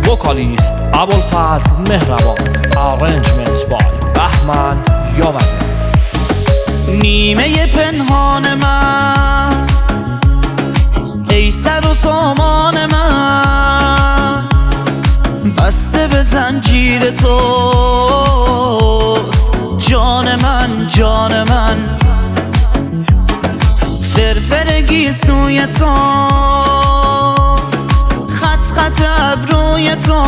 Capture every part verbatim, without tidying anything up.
وکالیست ابوالفضل مهربان. Arrangement by بهمن یاوری. نیمه پنهان من ای سر و سامان من، بسته به زنجیر توست جان من جان من. فرفر گیسوی تو، خط خط ابروی تو،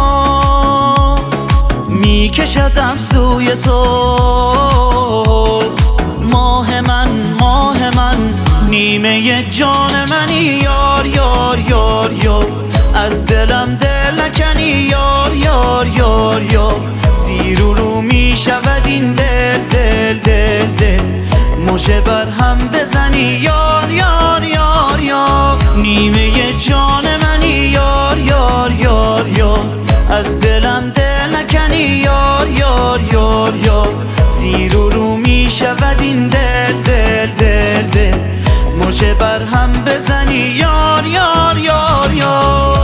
میکشدم سوی تو. ماه من ماه من، نیمه جان منی یار یار یار یار. از دلم دل نکنی یار یار یار یار. زیر و رو میشود این دل دل دل دل. مژه بر هم بزنی یار یار یار یار. نیمه جان منی یار یار یار یار. از دلم دل نکنی یار یار یار یار. زیر و رو میشود این دل دل دل دل. مژه بر هم بزنی یار یار یار یار.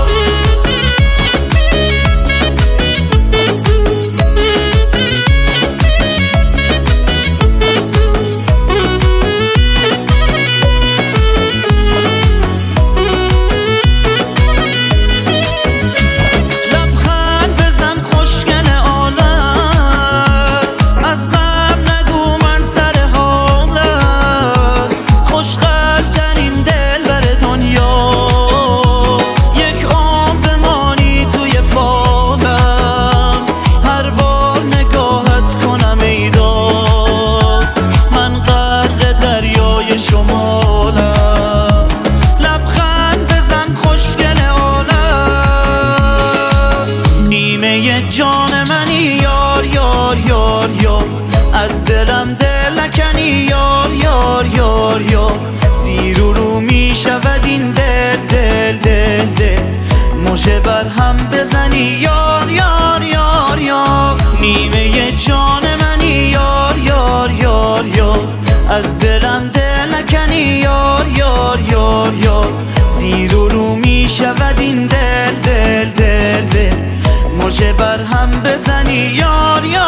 جان منی یار یار یار یار. از دلم دل نکنی یار یار یار یار. زیر و رو میشود این دل دل دل دل. مژه بر هم بزنی یار یار یار یار. نیمه جان منی یار یار یار یار. از دلم دل نکنی یار یار یار یار. زیر و رو میشود این دل دل دل دل. مژه بر هم بزنی یار یار.